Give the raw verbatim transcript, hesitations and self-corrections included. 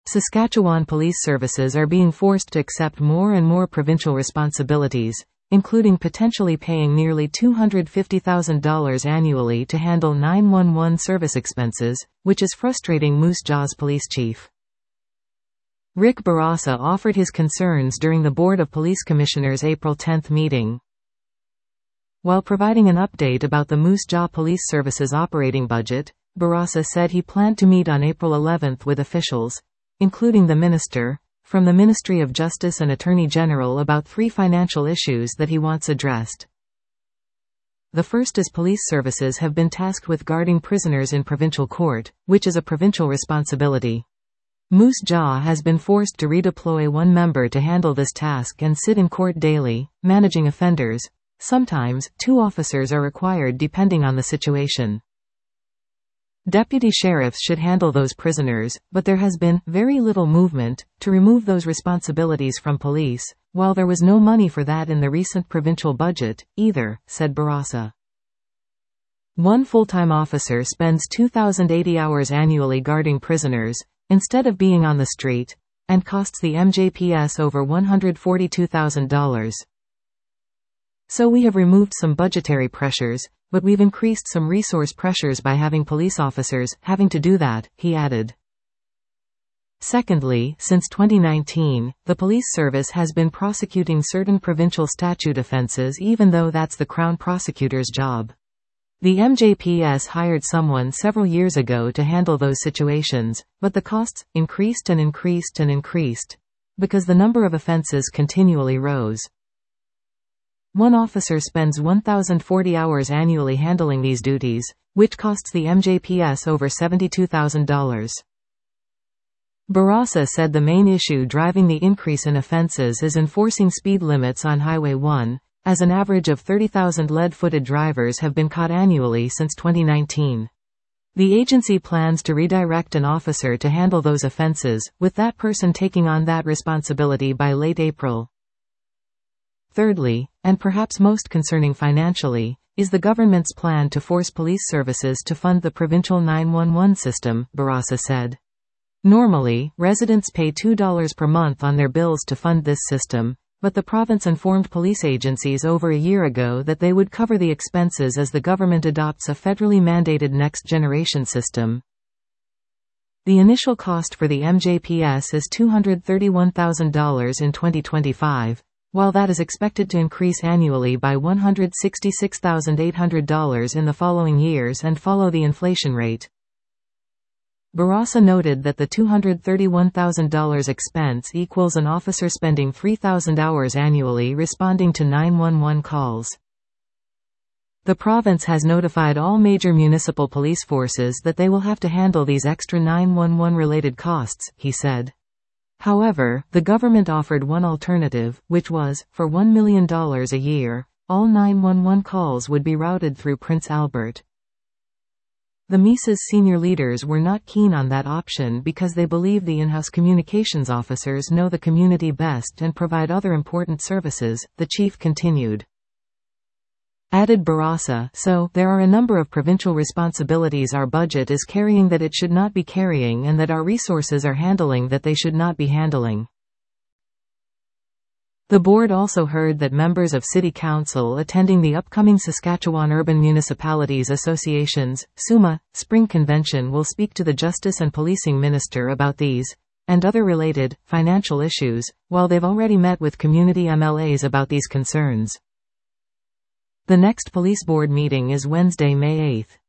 Saskatchewan police services are being forced to accept more and more provincial responsibilities, including potentially paying nearly two hundred fifty thousand dollars annually to handle nine one one service expenses, which is frustrating Moose Jaw's police chief. Rick Bourassa offered his concerns during the Board of Police Commissioners' April tenth meeting. While providing an update about the Moose Jaw Police Services operating budget, Bourassa said he planned to meet on April eleventh with officials, including the minister, from the Ministry of Justice and Attorney General about three financial issues that he wants addressed. The first is police services have been tasked with guarding prisoners in provincial court, which is a provincial responsibility. Moose Jaw has been forced to redeploy one member to handle this task and sit in court daily, managing offenders. Sometimes, two officers are required depending on the situation. Deputy sheriffs should handle those prisoners, but there has been very little movement to remove those responsibilities from police, while there was no money for that in the recent provincial budget, either, said Bourassa. One full-time officer spends two thousand eighty hours annually guarding prisoners, instead of being on the street, and costs the M J P S over one hundred forty-two thousand dollars. So we have removed some budgetary pressures, but we've increased some resource pressures by having police officers having to do that, he added. Secondly, since twenty nineteen, the police service has been prosecuting certain provincial statute offences even though that's the Crown Prosecutor's job. The M J P S hired someone several years ago to handle those situations, but the costs increased and increased and increased, because the number of offences continually rose. One officer spends one thousand forty hours annually handling these duties, which costs the M J P S over seventy-two thousand dollars. Bourassa said the main issue driving the increase in offences is enforcing speed limits on Highway one, as an average of thirty thousand lead-footed drivers have been caught annually since twenty nineteen. The agency plans to redirect an officer to handle those offences, with that person taking on that responsibility by late April. Thirdly, and perhaps most concerning financially, is the government's plan to force police services to fund the provincial nine one one system, Bourassa said. Normally, residents pay two dollars per month on their bills to fund this system, but the province informed police agencies over a year ago that they would cover the expenses as the government adopts a federally mandated next-generation system. The initial cost for the M J P S is two hundred thirty-one thousand dollars in twenty twenty-five. While that is expected to increase annually by one hundred sixty-six thousand eight hundred dollars in the following years and follow the inflation rate. Bourassa noted that the two hundred thirty-one thousand dollars expense equals an officer spending three thousand hours annually responding to nine one one calls. The province has notified all major municipal police forces that they will have to handle these extra nine one one related costs, he said. However, the government offered one alternative, which was, for one million dollars a year, all nine one one calls would be routed through Prince Albert. The M I S's senior leaders were not keen on that option because they believe the in-house communications officers know the community best and provide other important services, the chief continued. Added Bourassa, so, there are a number of provincial responsibilities our budget is carrying that it should not be carrying and that our resources are handling that they should not be handling. The board also heard that members of City Council attending the upcoming Saskatchewan Urban Municipalities Association's, SUMA, Spring Convention will speak to the Justice and Policing Minister about these, and other related, financial issues, while they've already met with community M L As about these concerns. The next police board meeting is Wednesday, May eighth.